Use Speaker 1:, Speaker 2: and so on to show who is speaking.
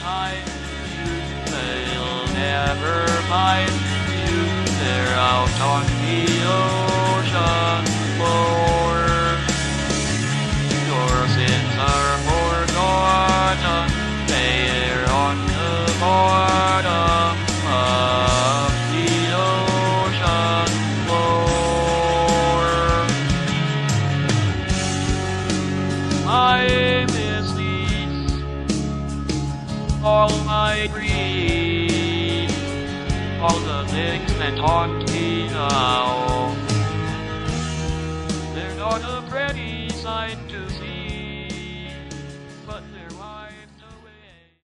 Speaker 1: time. They'll never find you. They're out on the ocean floor. Your sins are forgotten. They're on the bottom of the ocean floor. I miss these, all my dreams, all the things that haunt me now. They're not a pretty sight